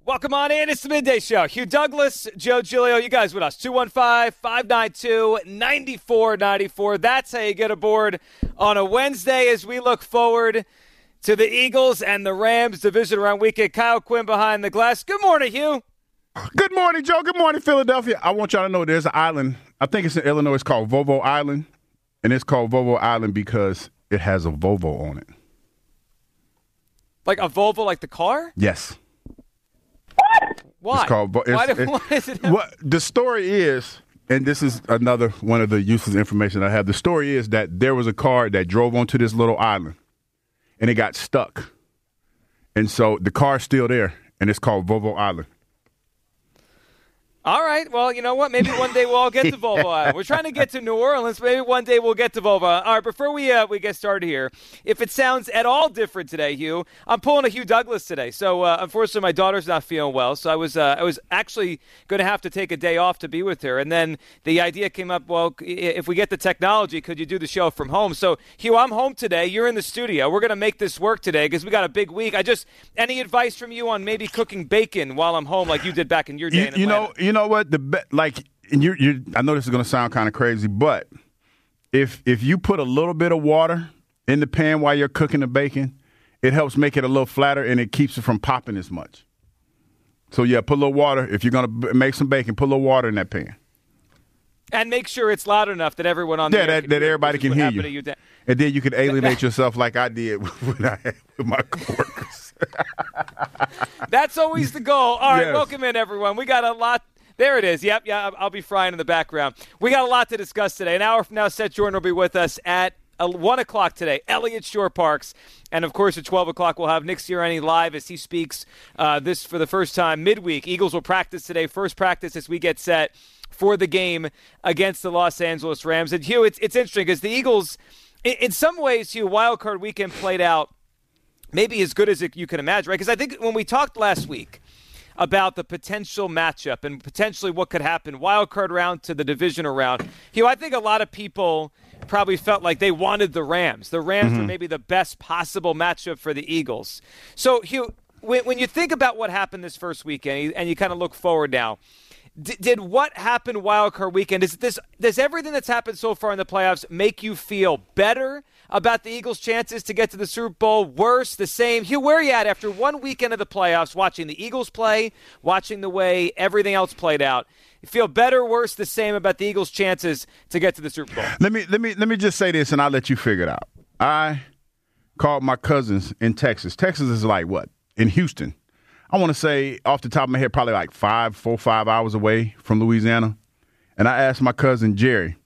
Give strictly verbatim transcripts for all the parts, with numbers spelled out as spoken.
Welcome on in. It's the Midday Show. Hugh Douglas, Joe Giglio, you guys with us. two one five, five nine two, nine four nine four. That's how you get aboard on a Wednesday as we look forward to the Eagles and the Rams division round weekend. Kyle Quinn behind the glass. Good morning, Hugh. Good morning, Joe. Good morning, Philadelphia. I want y'all to know there's an island. I think it's in Illinois. It's called Volvo Island. And it's called Volvo Island because it has a Volvo on it. Like a Volvo, like the car? Yes. Why? It's called, it's, why, do, it, why is it? What the story is, and this is another one of the useless information I have. The story is that there was a car that drove onto this little island, and it got stuck. And so the car's still there, and it's called Volvo Island. All right. Well, you know what? Maybe one day we'll all get to Volvo Island. We're trying to get to New Orleans. Maybe one day we'll get to Volvo Island. All right. Before we uh, we get started here, if it sounds at all different today, Hugh, I'm pulling a Hugh Douglas today. So uh, unfortunately, my daughter's not feeling well. So I was uh, I was actually going to have to take a day off to be with her. And then the idea came up. Well, if we get the technology, could you do the show from home? So Hugh, I'm home today. You're in the studio. We're going to make this work today because we got a big week. I just any advice from you on maybe cooking bacon while I'm home, like you did back in your day? You, in Atlanta? you know, you know what the be- like. And you, you, I know this is going to sound kind of crazy, but if if you put a little bit of water in the pan while you're cooking the bacon, it helps make it a little flatter and it keeps it from popping as much. So yeah, put a little water. If you're going to make some bacon, put a little water in that pan. And make sure it's loud enough that everyone on the yeah, that, that everybody can hear you. you da- and then you can alienate yourself like I did when I had with my coworkers. That's always the goal. All right, yes. Welcome in, everyone. We got a lot. There it is. Yep, yeah, I'll be frying in the background. We got a lot to discuss today. An hour from now, Seth Jordan will be with us at one o'clock today. Elliott Shore-Parks. And, of course, at twelve o'clock, we'll have Nick Sirianni live as he speaks uh, this for the first time midweek. Eagles will practice today. First practice as we get set for the game against the Los Angeles Rams. And, Hugh, it's, it's interesting because the Eagles, in, in some ways, Hugh, wild card weekend played out maybe as good as it, you can imagine, right? Because I think when we talked last week about the potential matchup and potentially what could happen, wild card round to the divisional round, Hugh, I think a lot of people probably felt like they wanted the Rams. The Rams mm-hmm. were maybe the best possible matchup for the Eagles. So, Hugh, when, when you think about what happened this first weekend and you kind of look forward now, d- did what happened wild card weekend, is this, does everything that's happened so far in the playoffs make you feel better about the Eagles' chances to get to the Super Bowl? Worse, the same? Hugh, where are you at after one weekend of the playoffs, watching the Eagles play, watching the way everything else played out? You feel better, worse, the same about the Eagles' chances to get to the Super Bowl? Let me let me let me just say this, and I'll let you figure it out. I called my cousins in Texas. Texas is like what? In Houston. I want to say off the top of my head, probably like five, four, five hours away from Louisiana. And I asked my cousin Jerry.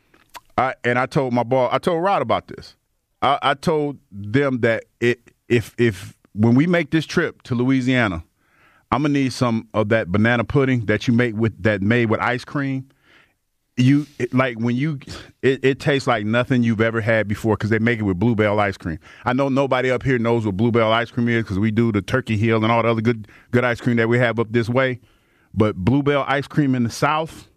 I, and I told my boy, I told Rod about this. I, I told them that it, if if when we make this trip to Louisiana, I'm gonna need some of that banana pudding that you make with that made with ice cream. You it, like when you, it, it tastes like nothing you've ever had before because they make it with Bluebell ice cream. I know nobody up here knows what Bluebell ice cream is because we do the Turkey Hill and all the other good good ice cream that we have up this way, but Bluebell ice cream in the South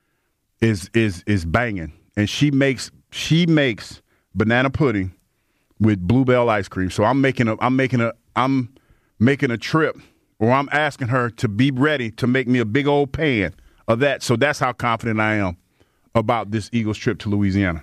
is is is banging. And she makes she makes banana pudding with Bluebell ice cream. So I'm making a I'm making a I'm making a trip, or I'm asking her to be ready to make me a big old pan of that. So that's how confident I am about this Eagles trip to Louisiana.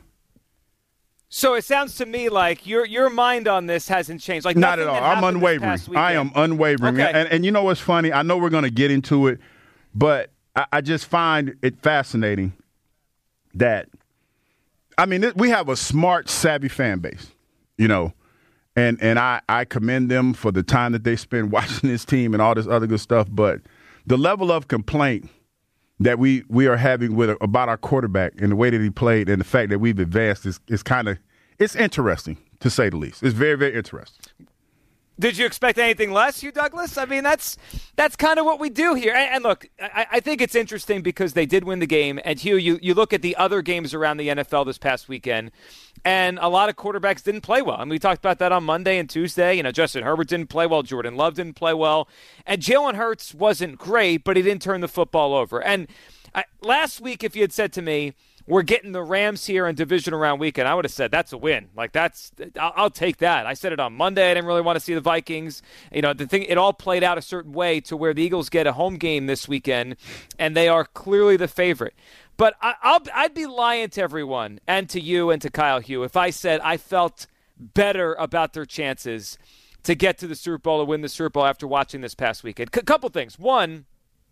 So it sounds to me like your your mind on this hasn't changed. Like not at all. I'm unwavering. I am unwavering. Okay. And and you know what's funny? I know we're going to get into it, but I, I just find it fascinating that. I mean, we have a smart, savvy fan base, you know, and and I, I commend them for the time that they spend watching this team and all this other good stuff. But the level of complaint that we, we are having with about our quarterback and the way that he played and the fact that we've advanced is, is kind of – it's interesting, to say the least. It's very, very interesting. Did you expect anything less, Hugh Douglas? I mean, that's that's kind of what we do here. And, and look, I, I think it's interesting because they did win the game. And, Hugh, you, you look at the other games around the N F L this past weekend, and a lot of quarterbacks didn't play well. I mean, we talked about that on Monday and Tuesday. You know, Justin Herbert didn't play well. Jordan Love didn't play well. And Jalen Hurts wasn't great, but he didn't turn the football over. And I, last week, if you had said to me, we're getting the Rams here in divisional round weekend, I would have said that's a win. Like that's, I'll, I'll take that. I said it on Monday. I didn't really want to see the Vikings. You know, the thing, it all played out a certain way to where the Eagles get a home game this weekend, and they are clearly the favorite. But I, I'll, I'd be lying to everyone and to you and to Kyle Hugh if I said I felt better about their chances to get to the Super Bowl or win the Super Bowl after watching this past weekend. A couple things. One,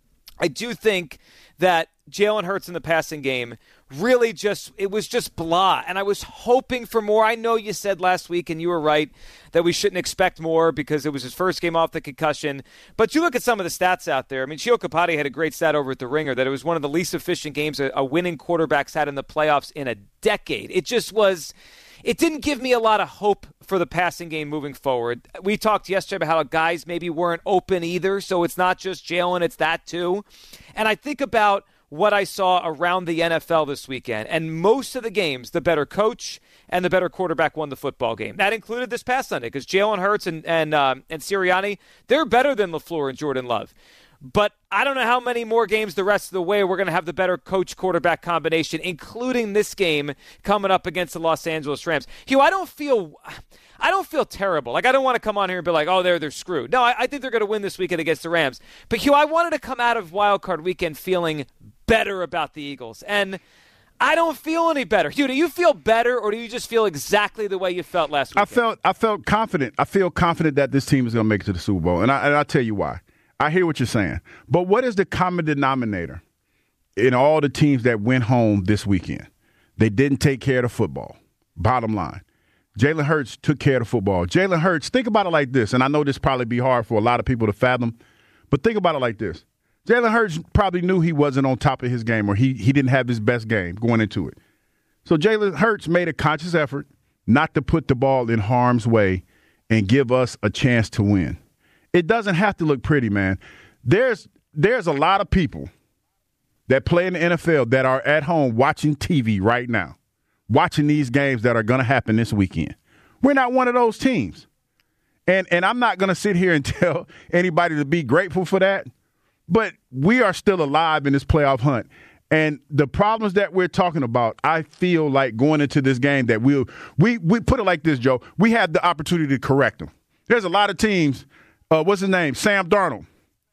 I do think that Jalen Hurts in the passing game really just, it was just blah. And I was hoping for more. I know you said last week, and you were right, that we shouldn't expect more because it was his first game off the concussion. But you look at some of the stats out there. I mean, Sheil Kapati had a great stat over at the Ringer that it was one of the least efficient games a, a winning quarterback's had in the playoffs in a decade. It just was, it didn't give me a lot of hope for the passing game moving forward. We talked yesterday about how guys maybe weren't open either, so it's not just Jalen, it's that too. And I think about what I saw around the N F L this weekend, and most of the games, the better coach and the better quarterback won the football game. That included this past Sunday, because Jalen Hurts and and, uh, and Sirianni, they're better than LaFleur and Jordan Love. But I don't know how many more games the rest of the way we're going to have the better coach-quarterback combination, including this game coming up against the Los Angeles Rams. Hugh, I don't feel I don't feel terrible. Like, I don't want to come on here and be like, oh, they're, they're screwed. No, I, I think they're going to win this weekend against the Rams. But, Hugh, I wanted to come out of Wild Card Weekend feeling better about the Eagles. And I don't feel any better. Hugh, do you feel better, or do you just feel exactly the way you felt last weekend? I felt I felt confident. I feel confident that this team is going to make it to the Super Bowl. And, I, and I'll tell you why. I hear what you're saying. But what is the common denominator in all the teams that went home this weekend? They didn't take care of the football. Bottom line. Jalen Hurts took care of the football. Jalen Hurts, think about it like this, and I know this probably be hard for a lot of people to fathom, but think about it like this. Jalen Hurts probably knew he wasn't on top of his game, or he, he didn't have his best game going into it. So Jalen Hurts made a conscious effort not to put the ball in harm's way and give us a chance to win. It doesn't have to look pretty, man. There's there's a lot of people that play in the N F L that are at home watching T V right now, watching these games that are going to happen this weekend. We're not one of those teams. And and I'm not going to sit here and tell anybody to be grateful for that, but we are still alive in this playoff hunt. And the problems that we're talking about, I feel like going into this game that we'll we we put it like this, Joe. We have the opportunity to correct them. There's a lot of teams. Uh, what's his name? Sam Darnold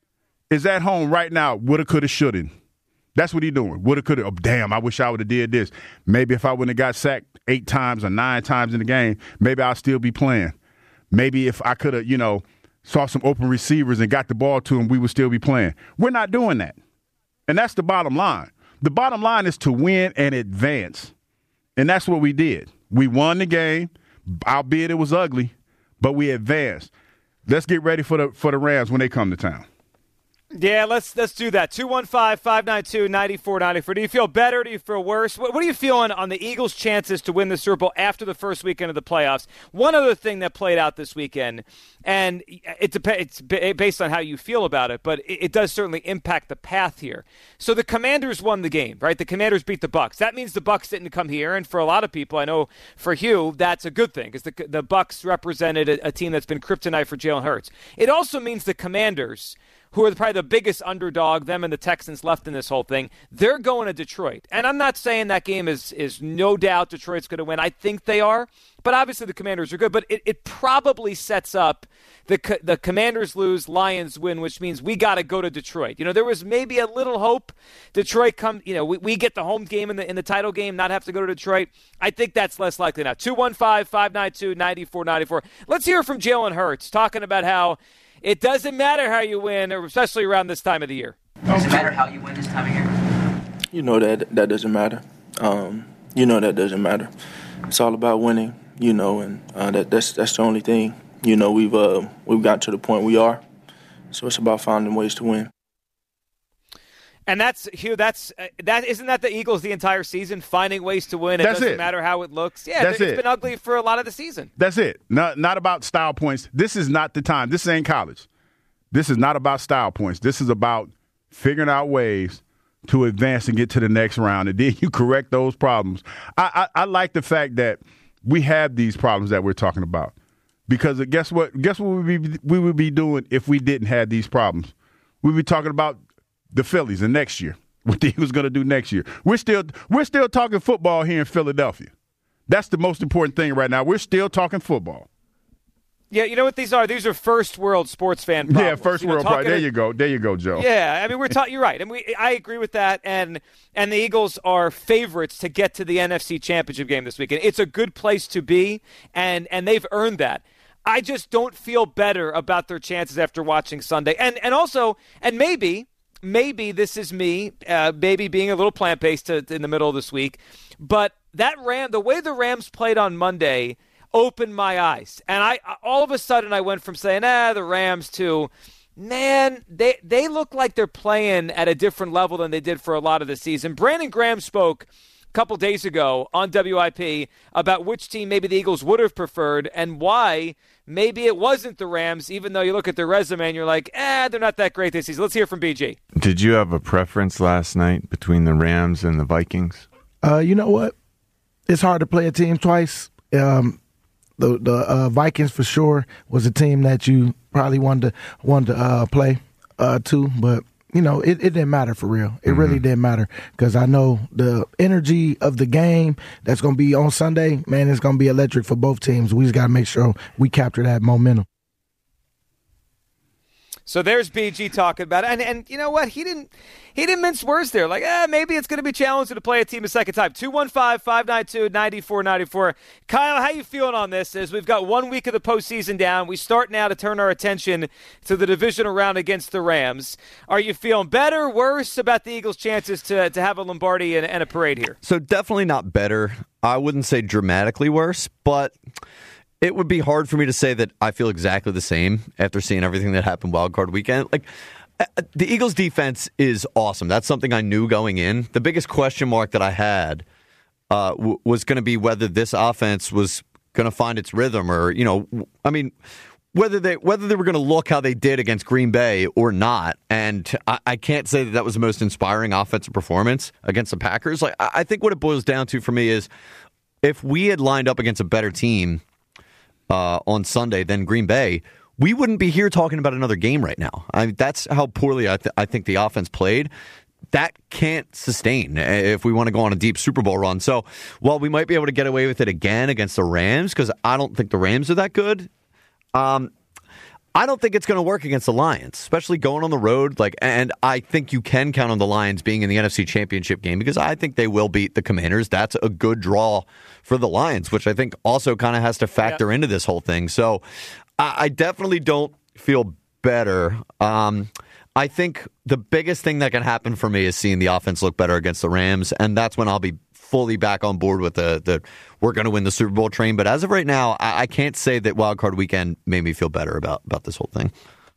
is at home right now. Woulda, coulda, shoulda. That's what he's doing. Woulda, coulda. Oh, damn, I wish I would have did this. Maybe if I wouldn't have got sacked eight times or nine times in the game, maybe I'll still be playing. Maybe if I could have, you know, saw some open receivers and got the ball to him, we would still be playing. We're not doing that. And that's the bottom line. The bottom line is to win and advance. And that's what we did. We won the game, albeit it was ugly, but we advanced. Let's get ready for the for the Rams when they come to town. Yeah, let's let's do that. two one five, five nine two, nine four nine four. Do you feel better? Do you feel worse? What, what are you feeling on the Eagles' chances to win the Super Bowl after the first weekend of the playoffs? One other thing that played out this weekend, and it dep- it's based on how you feel about it, but it, it does certainly impact the path here. So the Commanders won the game, right? The Commanders beat the Bucs. That means the Bucs didn't come here, and for a lot of people, I know for Hugh, that's a good thing, because the, the Bucs represented a, a team that's been kryptonite for Jalen Hurts. It also means the Commanders, who are probably the biggest underdog, them and the Texans left in this whole thing, they're going to Detroit. And I'm not saying that game is is no doubt Detroit's going to win. I think they are. But obviously the Commanders are good. But it, it probably sets up the the Commanders lose, Lions win, which means we got to go to Detroit. You know, there was maybe a little hope Detroit come, you know, we, we get the home game in the in the title game, not have to go to Detroit. I think that's less likely now. two one five, five nine two, nine four nine four. Let's hear from Jalen Hurts talking about how it doesn't matter how you win, especially around this time of the year. Does it matter how you win this time of year? You know that that doesn't matter. Um, you know that doesn't matter. It's all about winning, you know, and uh, that that's that's the only thing. You know, we've uh, we've got to the point we are, so it's about finding ways to win. And that's Hugh. That's uh, that. Isn't that the Eagles the entire season, finding ways to win? It That's doesn't it. matter how it looks. Yeah, That's it's it. been ugly for a lot of the season. That's it. Not not about style points. This is not the time. This ain't college. This is not about style points. This is about figuring out ways to advance and get to the next round, and then you correct those problems. I, I, I like the fact that we have these problems that we're talking about, because guess what? Guess what we would be, we would be doing if we didn't have these problems? We'd be talking about the Phillies the next year. what the Eagles going to do next year. We're still we're still talking football here in Philadelphia. That's the most important thing right now. We're still talking football. Yeah, you know what these are? These are first world sports fan problems. Yeah, first you know, world problems. There you go. There you go, Joe. Yeah, I mean, we're talking. You're right, and we. I agree with that. And and the Eagles are favorites to get to the N F C Championship game this weekend. It's a good place to be, and and they've earned that. I just don't feel better about their chances after watching Sunday. And and also, and maybe maybe this is me, uh, maybe being a little plant-based to, to in the middle of this week, but that Ram, the way the Rams played on Monday, opened my eyes. And I all of a sudden I went from saying, ah, the Rams to, man, they they look like they're playing at a different level than they did for a lot of the season. Brandon Graham spoke a couple days ago on W I P about which team maybe the Eagles would have preferred and why maybe it wasn't the Rams, even though you look at their resume and you're like, eh, they're not that great this season. Let's hear from B G. Did you have a preference last night between the Rams and the Vikings? Uh, you know what? It's hard to play a team twice. Um, the the uh, Vikings for sure was a team that you probably wanted to wanted to uh, play uh, to, but you know it, it didn't matter for real. It mm-hmm. really didn't matter because I know the energy of the game that's going to be on Sunday. Man, it's going to be electric for both teams. We just got to make sure we capture that momentum. So there's B G talking about it, and and you know what? He didn't he didn't mince words there. Like, eh, maybe it's going to be challenging to play a team a second time. two one five, five nine two, nine four nine four. Kyle, how you feeling on this? As we've got one week of the postseason down, we start now to turn our attention to the divisional round against the Rams. Are you feeling better, worse about the Eagles' chances to to have a Lombardi and, and a parade here? So definitely not better. I wouldn't say dramatically worse, but it would be hard for me to say that I feel exactly the same after seeing everything that happened Wild Card Weekend. Like, the Eagles' defense is awesome. That's something I knew going in. The biggest question mark that I had uh, w- was going to be whether this offense was going to find its rhythm, or you know, I mean, whether they whether they were going to look how they did against Green Bay or not. And I, I can't say that that was the most inspiring offensive performance against the Packers. Like, I, I think what it boils down to for me is if we had lined up against a better team Uh, on Sunday than Green Bay, we wouldn't be here talking about another game right now. I mean, that's how poorly I, th- I think the offense played. That can't sustain if we want to go on a deep Super Bowl run. So while we might be able to get away with it again against the Rams, because I don't think the Rams are that good, um, I don't think it's going to work against the Lions, especially going on the road. Like, and I think you can count on the Lions being in the N F C Championship game because I think they will beat the Commanders. That's a good draw for the Lions, which I think also kind of has to factor yeah. into this whole thing. So I, I definitely don't feel better. Um, I think the biggest thing that can happen for me is seeing the offense look better against the Rams, and that's when I'll be fully back on board with the, the we're going to win the Super Bowl train. But as of right now, I, I can't say that Wild Card Weekend made me feel better about, about this whole thing.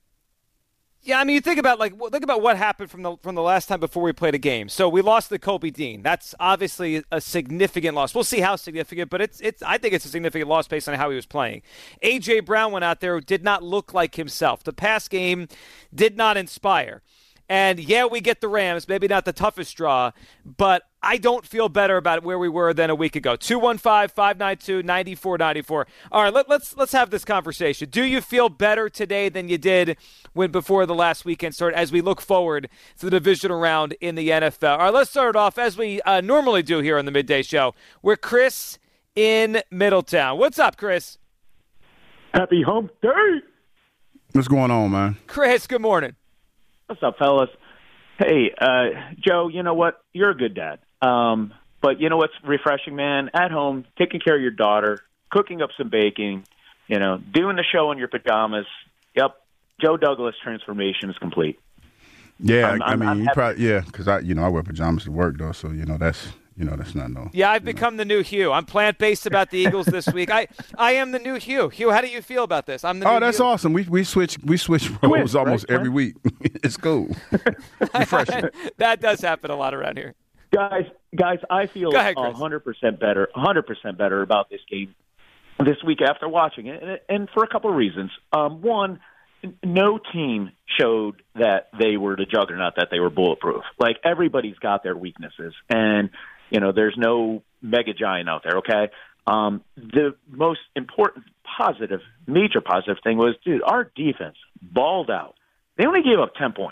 Yeah, I mean, you think about like think about what happened from the from the last time before we played a game. So we lost to Kobe Dean. That's obviously a significant loss. We'll see how significant, but it's it's. I think it's a significant loss based on how he was playing. A J Brown went out there, did not look like himself. The pass game did not inspire. And yeah, we get the Rams, maybe not the toughest draw, but I don't feel better about where we were than a week ago. two one five, five nine two, nine four nine four. All right, let, let's let's have this conversation. Do you feel better today than you did when before the last weekend started as we look forward to the divisional round in the N F L? All right, let's start it off as we uh, normally do here on the Midday Show. We're Chris in Middletown. What's up, Chris? Happy hump day. What's going on, man? Chris, good morning. What's up, fellas? Hey, uh, Joe, you know what? You're a good dad. Um, but you know what's refreshing, man? At home, taking care of your daughter, cooking up some bacon, you know, doing the show in your pajamas. Yep, Joe Douglas transformation is complete. Yeah, I'm, I I'm, mean, I'm you probably, yeah, because I, you know, I wear pajamas to work though, so you know that's. You know, that's not no. Yeah, I've become know. the new Hugh. I'm plant-based about the Eagles this week. I, I am the new Hugh. Hugh, how do you feel about this? I'm the oh, new that's Hugh. awesome. We we switch we switch roles Twin, almost right? every week. It's cool. Refreshing. That does happen a lot around here. Guys, guys, I feel ahead, one hundred percent better, one hundred percent better about this game this week after watching it, and, and for a couple of reasons. Um, one, no team showed that they were the juggernaut, that they were bulletproof. Like, everybody's got their weaknesses, and you know, there's no mega giant out there, okay? Um, the most important positive, major positive thing was, dude, our defense balled out. They only gave up ten points,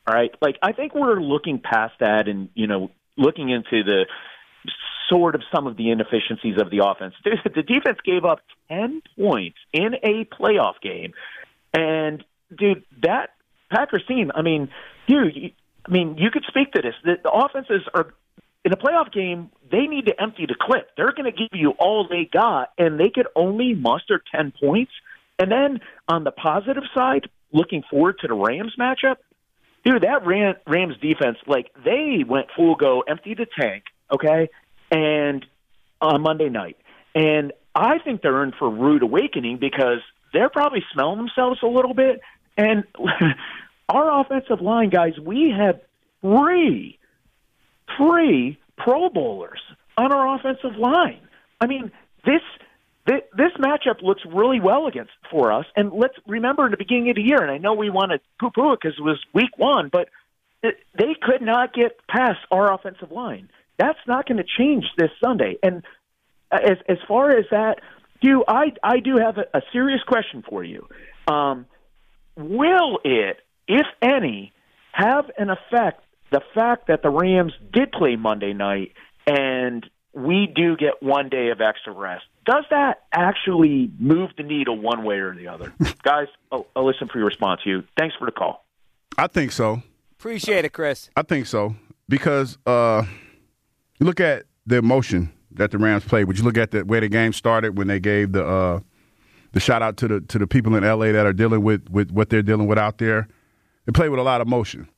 All right, like I think we're looking past that, and you know, looking into the sort of some of the inefficiencies of the offense. The defense gave up ten points in a playoff game, and dude, that Packers team. I mean, dude, I mean, you could speak to this. The, the offenses are in a playoff game. They need to empty the clip. They're going to give you all they got, and they could only muster ten points. And then on the positive side, looking forward to the Rams matchup, dude, that Ram, Rams defense, like they went full go, empty the tank, okay, and on Monday night. And I think they're in for a rude awakening because they're probably smelling themselves a little bit. And our offensive line, guys, we have three, three Pro Bowlers on our offensive line. I mean, this this, this matchup looks really well against for us. And let's remember in the beginning of the year, and I know we want to poo-poo it because it was week one, but it, they could not get past our offensive line. That's not going to change this Sunday. And as as far as that, you, I I do have a, a serious question for you. Um, will it, if any, have an effect, the fact that the Rams did play Monday night and we do get one day of extra rest? Does that actually move the needle one way or the other? Guys, I'll, I'll listen for your response. You. Thanks for the call. I think so. Appreciate it, Chris. I think so because uh, you look at the emotion that the Rams played. Would you look at the way the game started when they gave the uh, the shout out to the to the people in L A that are dealing with, with what they're dealing with out there? They play with a lot of emotion.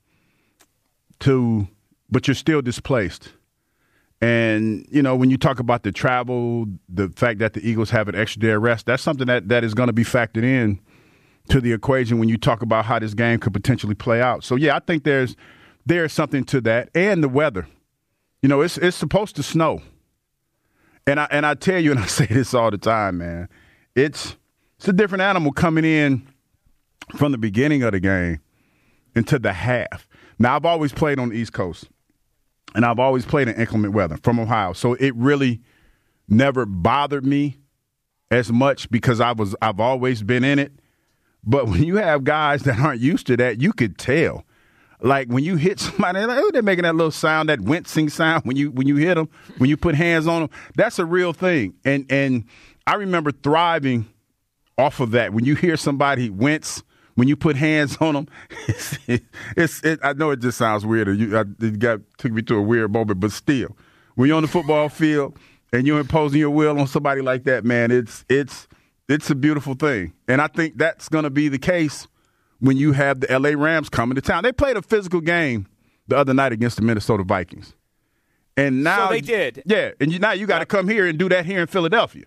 To, but you're still displaced. And, you know, when you talk about the travel, the fact that the Eagles have an extra day of rest, that's something that, that is going to be factored in to the equation when you talk about how this game could potentially play out. So, yeah, I think there's there's something to that. And the weather. You know, it's it's supposed to snow. And I and I tell you, and I say this all the time, man, it's it's a different animal coming in from the beginning of the game into the half. Now, I've always played on the East Coast, and I've always played in inclement weather from Ohio. So it really never bothered me as much because I was, I've always been in it. But when you have guys that aren't used to that, you could tell. Like when you hit somebody, like, oh, they're making that little sound, that wincing sound when you when you hit them, when you put hands on them. That's a real thing. And, and I remember thriving off of that. When you hear somebody wince, when you put hands on them, it's, it, it's it, I know it just sounds weird. You, I, it got took me to a weird moment, but still, when you're on the football field and you're imposing your will on somebody like that, man, it's it's it's a beautiful thing. And I think that's going to be the case when you have the L A Rams coming to town. They played a physical game the other night against the Minnesota Vikings, and now so they did. Yeah, and you, now you got to come here and do that here in Philadelphia.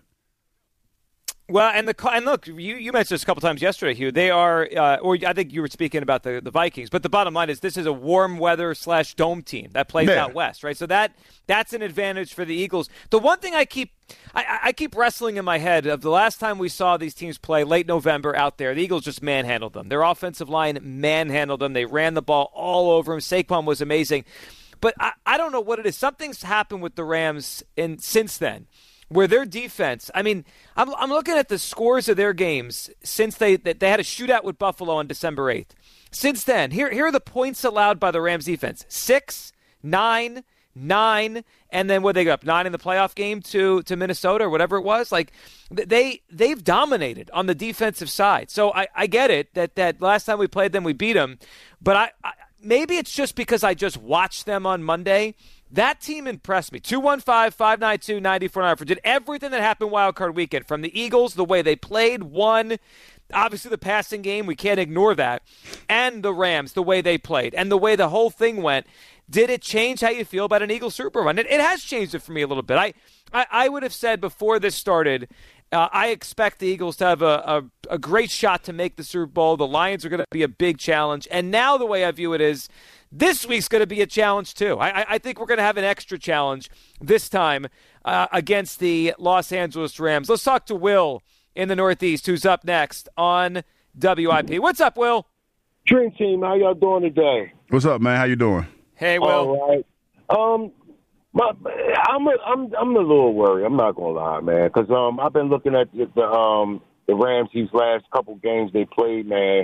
Well, and the and look, you, you mentioned this a couple times yesterday, Hugh. They are, uh, or I think you were speaking about the, the Vikings, but the bottom line is this is a warm weather slash dome team that plays yeah. out west, right? So that that's an advantage for the Eagles. The one thing I keep I, I keep wrestling in my head of the last time we saw these teams play late November out there, the Eagles just manhandled them. Their offensive line manhandled them. They ran the ball all over them. Saquon was amazing, but I, I don't know what it is. Something's happened with the Rams in since then. Where their defense, I mean, I'm, I'm looking at the scores of their games since they they had a shootout with Buffalo on December eighth. Since then, here, here are the points allowed by the Rams defense. Six, nine, nine, and then what they got up? Nine in the playoff game to, to Minnesota or whatever it was. Like, they, they've dominated on the defensive side. So I, I get it that, that last time we played them, we beat them. But I, I maybe it's just because I just watched them on Monday. That team impressed me. two one five, five nine two, nine four nine four did everything that happened Wild Card Weekend. From the Eagles, the way they played, won. Obviously, the passing game, we can't ignore that. And the Rams, the way they played. And the way the whole thing went. Did it change how you feel about an Eagles Super Bowl run? It, it has changed it for me a little bit. I, I, I would have said before this started, uh, I expect the Eagles to have a, a, a great shot to make the Super Bowl. The Lions are going to be a big challenge. And now the way I view it is, this week's going to be a challenge, too. I, I think we're going to have an extra challenge this time uh, against the Los Angeles Rams. Let's talk to Will in the Northeast, who's up next on W I P. What's up, Will? Dream Team, how y'all doing today? What's up, man? How you doing? Hey, Will. All right. Um, my, I'm, a, I'm, I'm a little worried. I'm not going to lie, man, because um, I've been looking at the, the, um, the Rams these last couple games they played, man.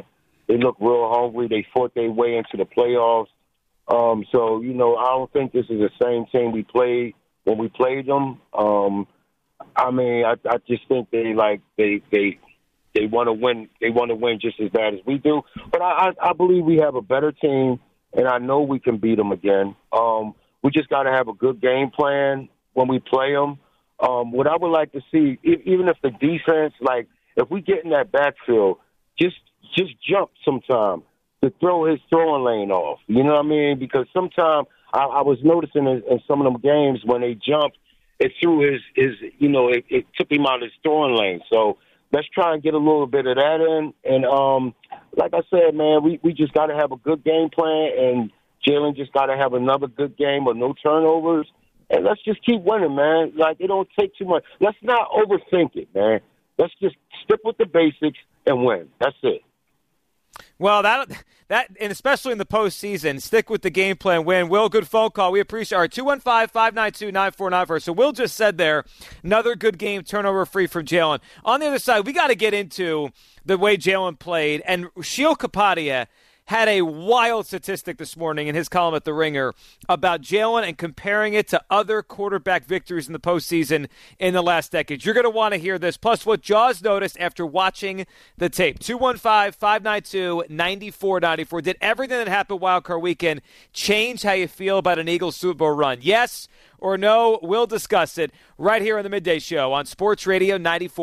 They look real hungry. They fought their way into the playoffs. Um, so, you know, I don't think this is the same team we played when we played them. Um, I mean, I, I just think they like they they they want to win. They want to win just as bad as we do. But I, I, I believe we have a better team, and I know we can beat them again. Um, we just got to have a good game plan when we play them. Um, what I would like to see, if, even if the defense, like if we get in that backfield, just just jump sometime to throw his throwing lane off. You know what I mean? Because sometimes I, I was noticing in, in some of them games when they jumped, it threw his, his you know, it, it took him out of his throwing lane. So let's try and get a little bit of that in. And um, like I said, man, we, we just got to have a good game plan, and Jalen just got to have another good game with no turnovers. And let's just keep winning, man. Like, it don't take too much. Let's not overthink it, man. Let's just stick with the basics and win. That's it. Well, that that and especially in the postseason, stick with the game plan, win. Will, good phone call. We appreciate our two one five, five nine two, nine four nine four. So Will just said there, another good game, turnover free from Jalen. On the other side, we got to get into the way Jalen played. And Sheil Kapadia had a wild statistic this morning in his column at The Ringer about Jalen and comparing it to other quarterback victories in the postseason in the last decade. You're going to want to hear this, plus what Jaws noticed after watching the tape. two one five, five nine two, nine four nine four. Did everything that happened Wild Card Weekend change how you feel about an Eagles Super Bowl run? Yes or no? We'll discuss it right here on the Midday Show on Sports Radio ninety-four.